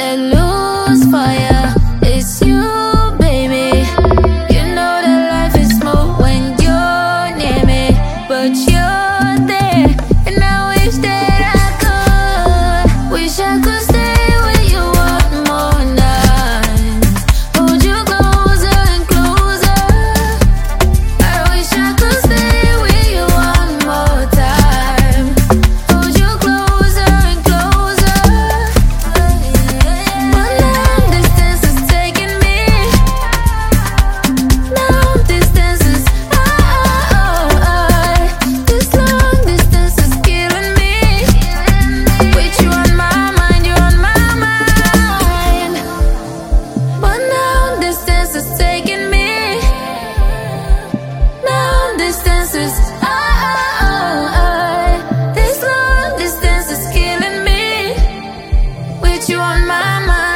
let loose fire. It's you, baby. You know that life is smooth when you're near me, but you're there, and I wish that I could. Wish I could stay with you one more night. Hold you closer and closer. I wish I could stay with you one more time. Hold you closer and closer. But long distance is taking me. Long distance is this long distance is killing me. With you on my mind, you're on my mind. But long distance is taking me. Long distance is this long distance is killing me. With you on my mind.